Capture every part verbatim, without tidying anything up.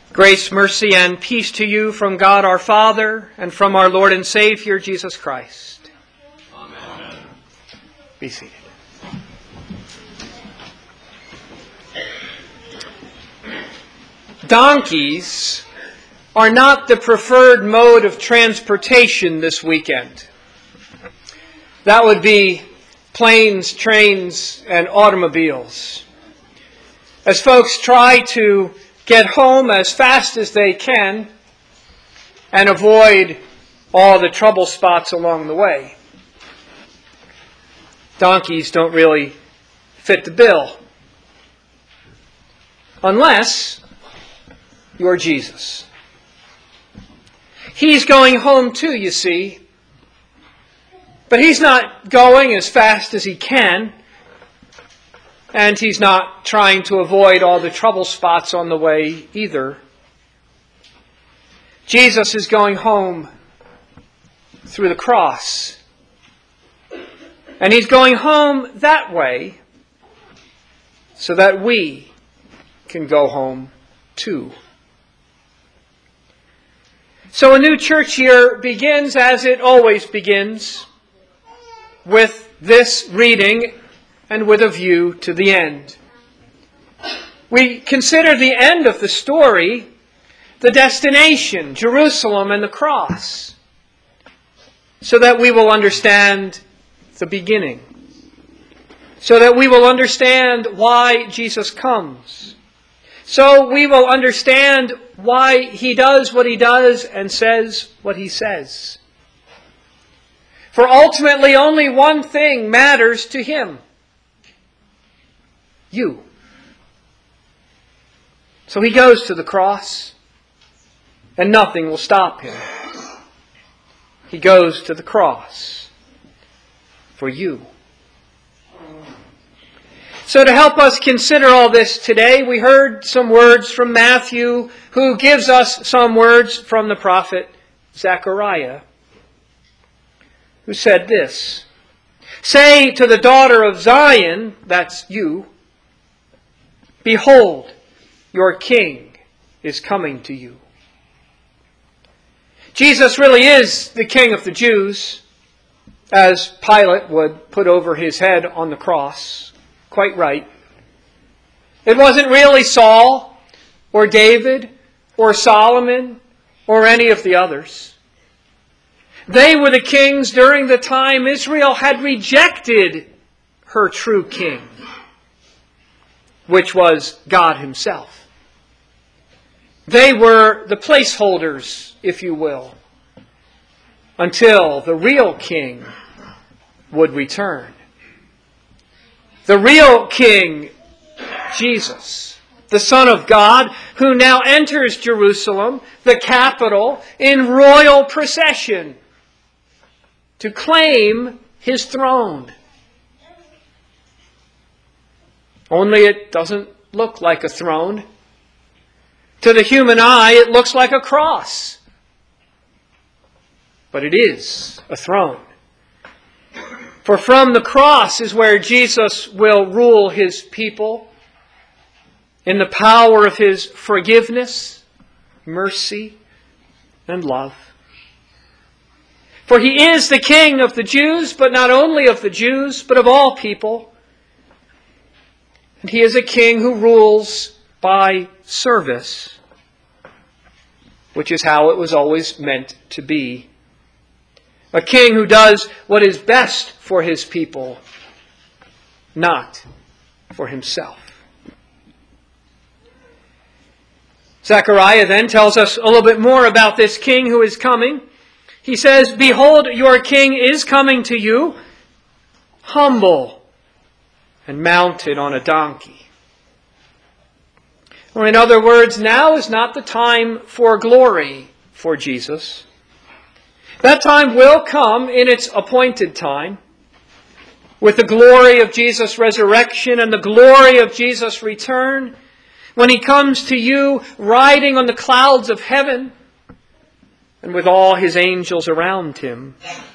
Grace, mercy, and peace to you from God our Father and from our Lord and Savior, Jesus Christ. Amen. Be seated. Donkeys are not the preferred mode of transportation this weekend. That would be planes, trains, and automobiles. As folks try to get home as fast as they can and avoid all the trouble spots along the way. Donkeys don't really fit the bill. Unless you're Jesus. He's going home too, you see. But he's not going as fast as he can. And he's not trying to avoid all the trouble spots on the way either. Jesus is going home through the cross. And he's going home that way so that we can go home too. So a new church year begins as it always begins, with this reading and with a view to the end. We consider the end of the story, the destination, Jerusalem and the cross, so that we will understand the beginning, so that we will understand why Jesus comes, so we will understand why he does what he does and says what he says. For ultimately only one thing matters to him. You. So he goes to the cross, and nothing will stop him. He goes to the cross for you. So to help us consider all this today, we heard some words from Matthew, who gives us some words from the prophet Zechariah, who said this: "Say to the daughter of Zion," that's you, "Behold, your king is coming to you." Jesus really is the King of the Jews, as Pilate would put over his head on the cross. Quite right. It wasn't really Saul or David or Solomon or any of the others. They were the kings during the time Israel had rejected her true king, which was God himself. They were the placeholders, if you will, until the real king would return. The real king, Jesus, the Son of God, who now enters Jerusalem, the capital, in royal procession to claim his throne. Only it doesn't look like a throne. To the human eye, it looks like a cross. But it is a throne. For from the cross is where Jesus will rule his people in the power of his forgiveness, mercy, and love. For he is the King of the Jews, but not only of the Jews, but of all people. And he is a king who rules by service, which is how it was always meant to be. A king who does what is best for his people, not for himself. Zechariah then tells us a little bit more about this king who is coming. He says, "Behold, your king is coming to you, humble and mounted on a donkey." Or in other words, now is not the time for glory for Jesus. That time will come in its appointed time, with the glory of Jesus' resurrection and the glory of Jesus' return, when he comes to you riding on the clouds of heaven and with all his angels around him.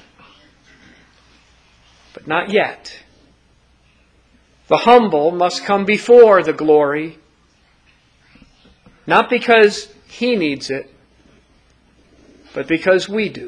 But not yet. The humble must come before the glory, not because He needs it, but because we do.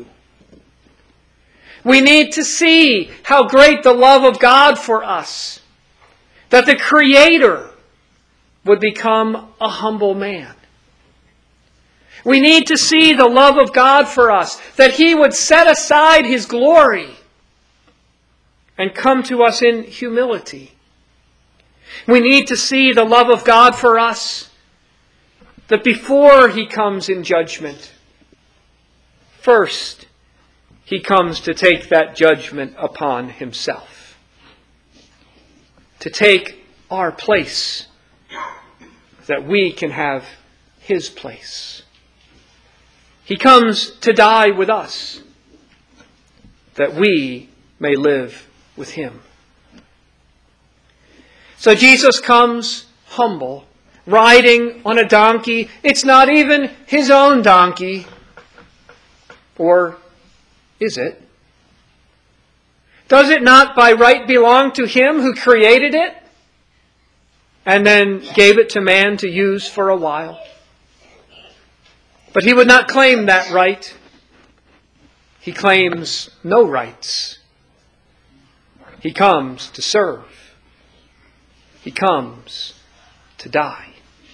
We need to see how great the love of God for us, that the Creator would become a humble man. We need to see the love of God for us, that He would set aside His glory and come to us in humility. We need to see the love of God for us, that before He comes in judgment, first He comes to take that judgment upon Himself, to take our place, that we can have His place. He comes to die with us, that we may live with Him. So Jesus comes humble, riding on a donkey. It's not even His own donkey. Or is it? Does it not by right belong to Him who created it and then gave it to man to use for a while? But He would not claim that right. He claims no rights. He comes to serve. He comes to die.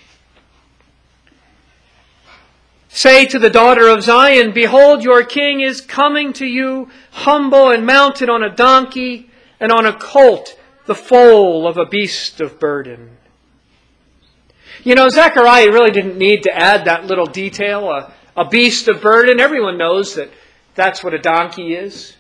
Say to the daughter of Zion, behold, your king is coming to you, humble and mounted on a donkey, and on a colt, the foal of a beast of burden. You know, Zechariah really didn't need to add that little detail, a, a beast of burden. Everyone knows that that's what a donkey is.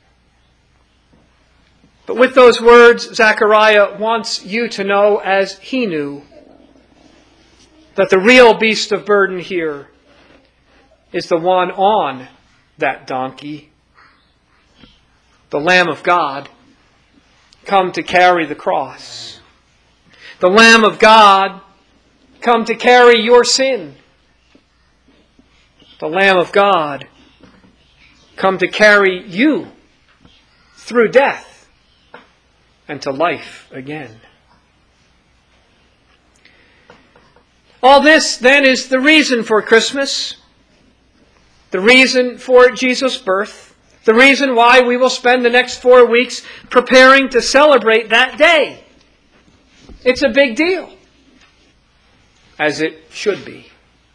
But with those words, Zechariah wants you to know, as he knew, that the real beast of burden here is the one on that donkey, the Lamb of God, come to carry the cross. The Lamb of God, come to carry your sin. The Lamb of God, come to carry you through death and to life again. All this, then, is the reason for Christmas, the reason for Jesus' birth, the reason why we will spend the next four weeks preparing to celebrate that day. It's a big deal, as it should be.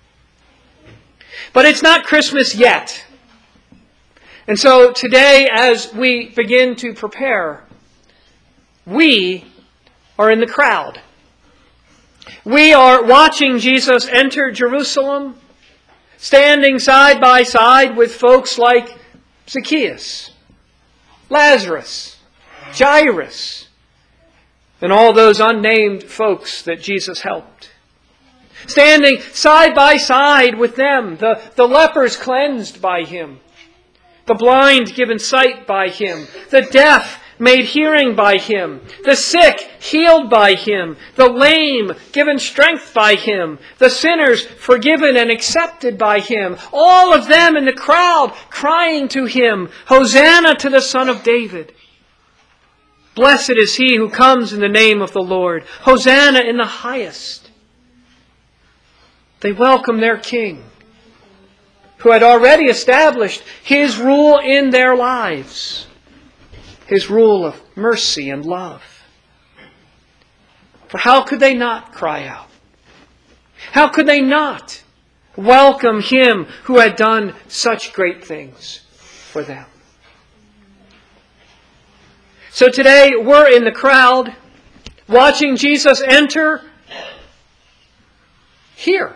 But it's not Christmas yet. And so today, as we begin to prepare, we are in the crowd. We are watching Jesus enter Jerusalem, standing side by side with folks like Zacchaeus, Lazarus, Jairus, and all those unnamed folks that Jesus helped. Standing side by side with them, the, the lepers cleansed by Him, the blind given sight by Him, the deaf made hearing by Him, the sick healed by Him, the lame given strength by Him, the sinners forgiven and accepted by Him, all of them in the crowd crying to Him, Hosanna to the Son of David. Blessed is He who comes in the name of the Lord. Hosanna in the highest. They welcome their King, who had already established His rule in their lives. His rule of mercy and love. For how could they not cry out? How could they not welcome Him who had done such great things for them? So today we're in the crowd watching Jesus enter here.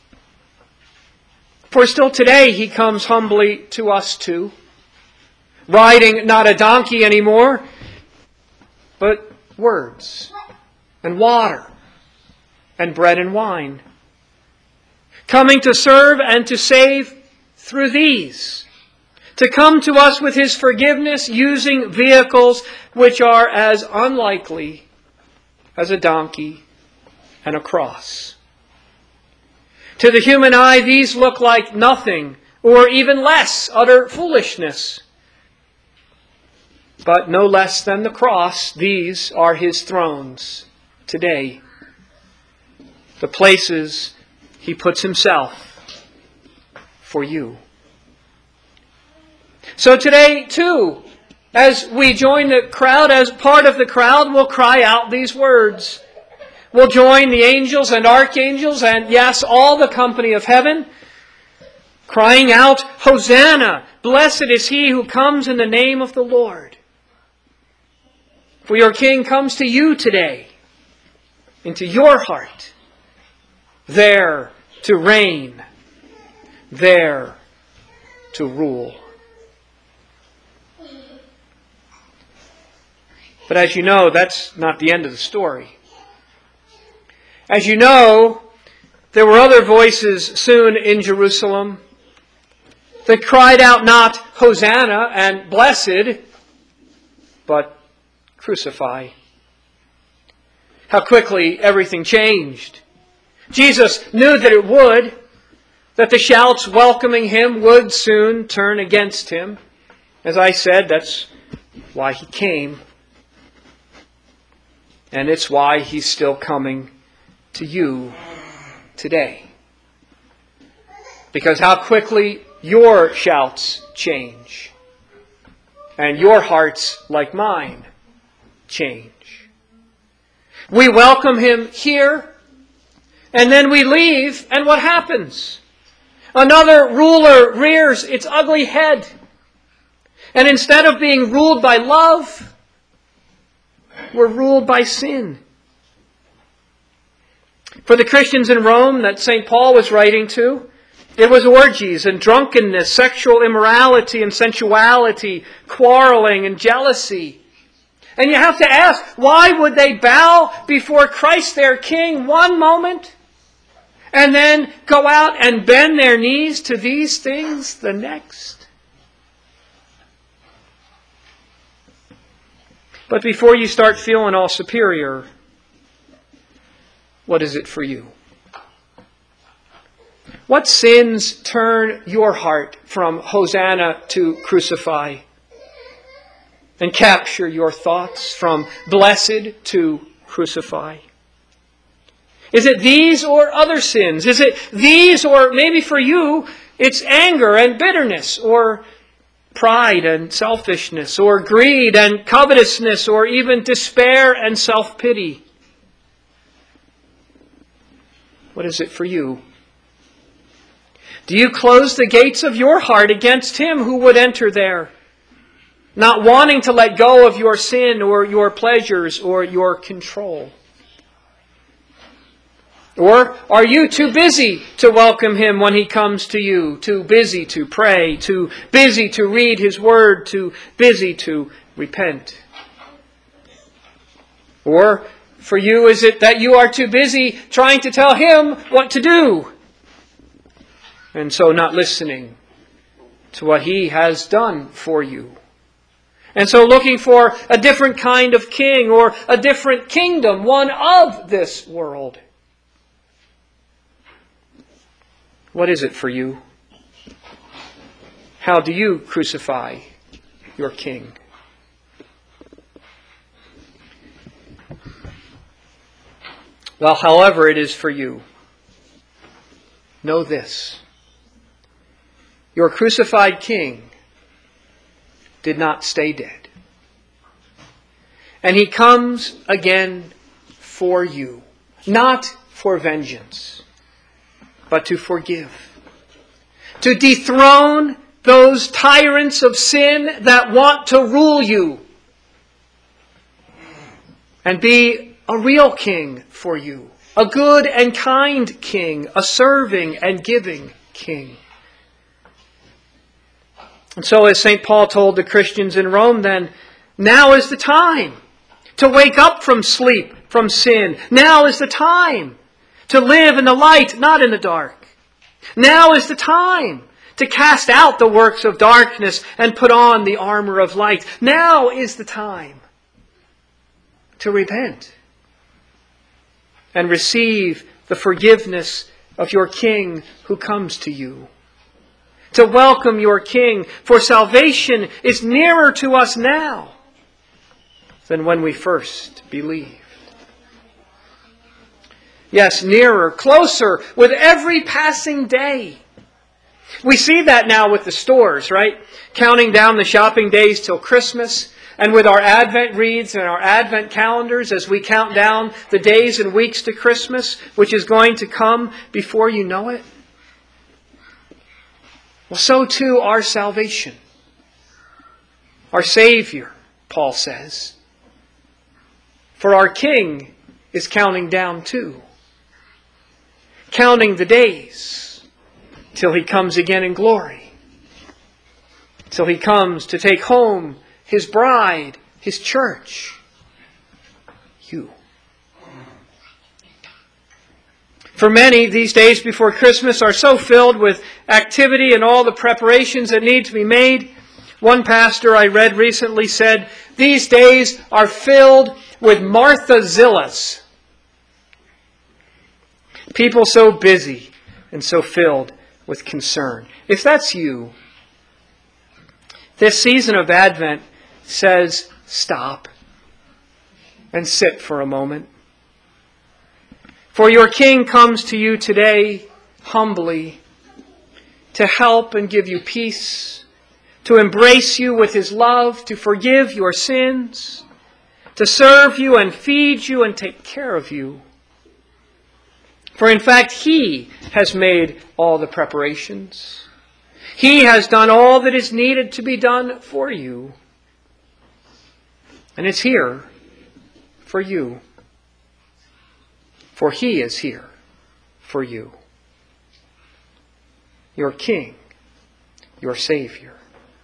For still today He comes humbly to us too, riding not a donkey anymore, but words and water and bread and wine. Coming to serve and to save through these. To come to us with His forgiveness using vehicles which are as unlikely as a donkey and a cross. To the human eye, these look like nothing, or even less, utter foolishness. But no less than the cross, these are His thrones today. The places He puts Himself for you. So today, too, as we join the crowd, as part of the crowd, we'll cry out these words. We'll join the angels and archangels and, yes, all the company of heaven, crying out, Hosanna! Blessed is he who comes in the name of the Lord. For your King comes to you today, into your heart, there to reign, there to rule. But as you know, that's not the end of the story. As you know, there were other voices soon in Jerusalem that cried out not Hosanna and blessed, but crucify. How quickly everything changed. Jesus knew that it would, that the shouts welcoming him would soon turn against him. As I said, that's why he came. And it's why he's still coming to you today. Because how quickly your shouts change. And your hearts, like mine, change. We welcome him here, and then we leave, and what happens? Another ruler rears its ugly head. And instead of being ruled by love, we're ruled by sin. For the Christians in Rome that Saint Paul was writing to, it was orgies and drunkenness, sexual immorality and sensuality, quarreling and jealousy. And you have to ask, why would they bow before Christ their King one moment and then go out and bend their knees to these things the next? But before you start feeling all superior, what is it for you? What sins turn your heart from Hosanna to crucify and capture your thoughts from blessed to crucify? Is it these or other sins? Is it these, or maybe for you it's anger and bitterness, or pride and selfishness, or greed and covetousness, or even despair and self-pity? What is it for you? Do you close the gates of your heart against him who would enter there, not wanting to let go of your sin or your pleasures or your control? Or are you too busy to welcome him when he comes to you? Too busy to pray, too busy to read his word, too busy to repent? Or for you, is it that you are too busy trying to tell him what to do, and so not listening to what he has done for you? And so looking for a different kind of king, or a different kingdom, one of this world? What is it for you? How do you crucify your King? Well, however it is for you, know this: your crucified King did not stay dead. And he comes again for you, not for vengeance, but to forgive, to dethrone those tyrants of sin that want to rule you, and be a real king for you, a good and kind king, a serving and giving king. And so, as Saint Paul told the Christians in Rome then, now is the time to wake up from sleep, from sin. Now is the time to live in the light, not in the dark. Now is the time to cast out the works of darkness and put on the armor of light. Now is the time to repent and receive the forgiveness of your King who comes to you. To welcome your King, for salvation is nearer to us now than when we first believed. Yes, nearer, closer with every passing day. We see that now with the stores, right? Counting down the shopping days till Christmas. And with our Advent reads and our Advent calendars as we count down the days and weeks to Christmas, which is going to come before you know it. Well, so too our salvation. Our Savior, Paul says. For our King is counting down too. Counting the days till He comes again in glory. Till He comes to take home His bride, His church, you. For many, these days before Christmas are so filled with activity and all the preparations that need to be made. One pastor I read recently said, these days are filled with Marthazillas. People so busy and so filled with concern. If that's you, this season of Advent says, stop and sit for a moment. For your King comes to you today humbly to help and give you peace, to embrace you with His love, to forgive your sins, to serve you and feed you and take care of you. For in fact, He has made all the preparations. He has done all that is needed to be done for you. And it's here for you. For He is here for you. Your King, your Savior.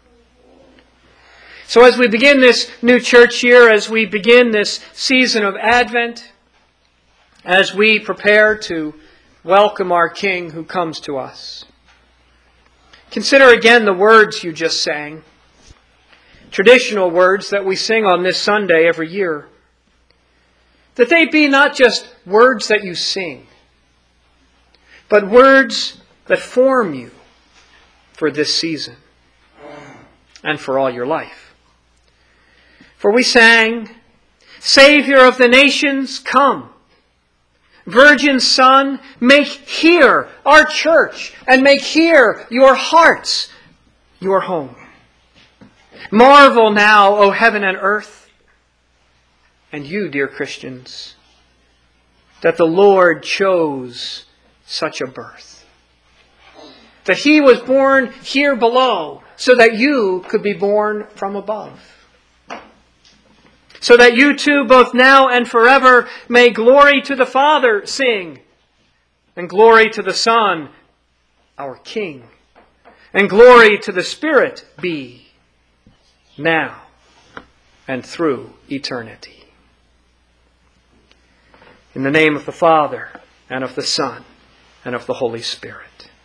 So as we begin this new church year, as we begin this season of Advent, as we prepare to welcome our King who comes to us, consider again the words you just sang. Traditional words that we sing on this Sunday every year. That they be not just words that you sing, but words that form you for this season and for all your life. For we sang, Savior of the nations, come. Virgin Son, make here our church and make here your hearts your home. Marvel now, O heaven and earth, and you, dear Christians, that the Lord chose such a birth. That He was born here below so that you could be born from above. So that you too, both now and forever, may glory to the Father sing, and glory to the Son, our King, and glory to the Spirit be, now and through eternity. In the name of the Father, and of the Son, and of the Holy Spirit.